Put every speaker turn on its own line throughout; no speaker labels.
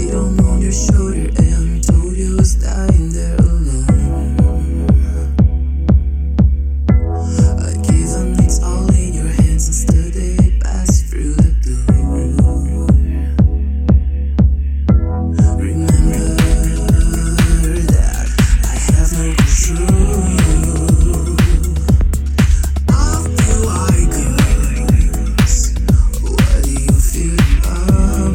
down on your shoulder and told you I was dying there alone. I'd given it all in your hands and still they passed through the door. Remember that I have no control of who I guess. Why do you feel love?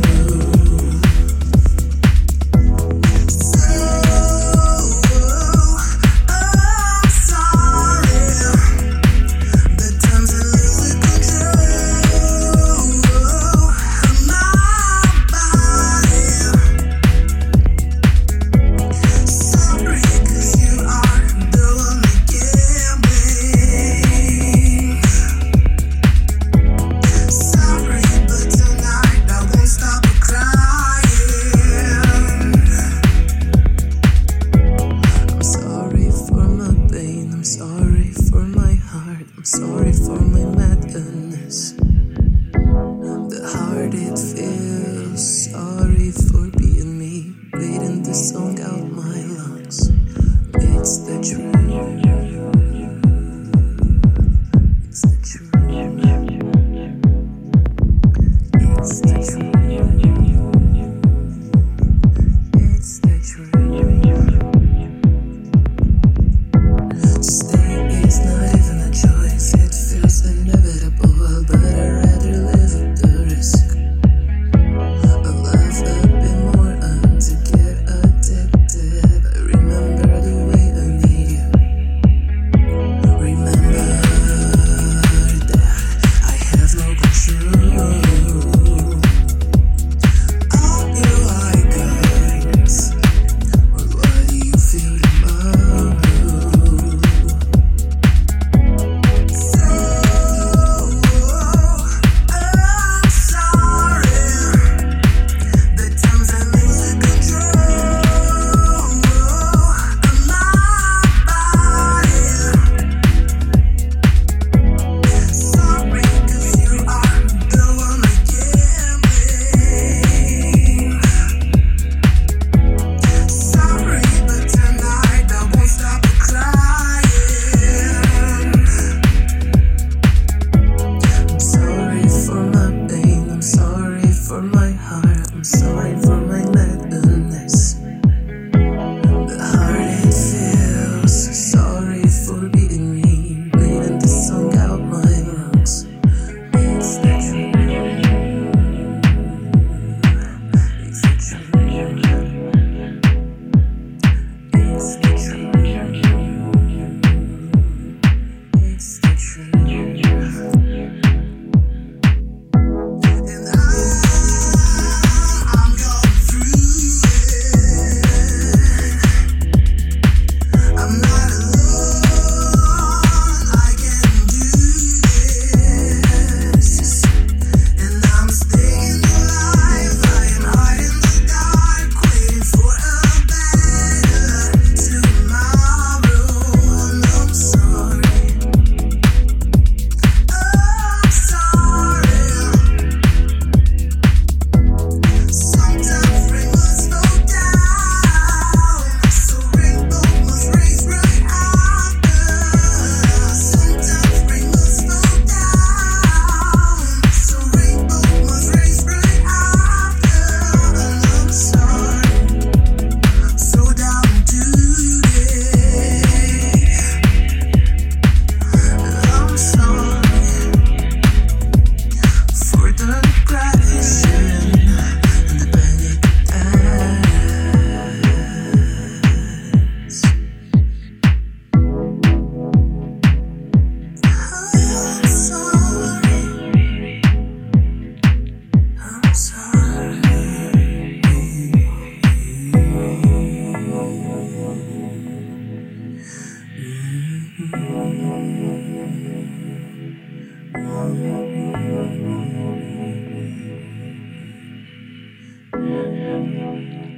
I'm sorry for my madness, the hard it feels. Sorry for being me, bleeding the song out my lungs. It's the truth. It's the truth. It's the truth. It's the truth. Stay is not even a choice. It feels inevitable, but I'd rather live at the risk. I love a bit more to get addicted. I remember the way I need you. Remember that I have no control. All you I got. But why do you feel the love? I'm sorry for my madness, the hard it feels. Sorry for beating me, bleeding the song out my lungs. It's the truth. It's the truth. It's the truth. It's the truth.
Yeah.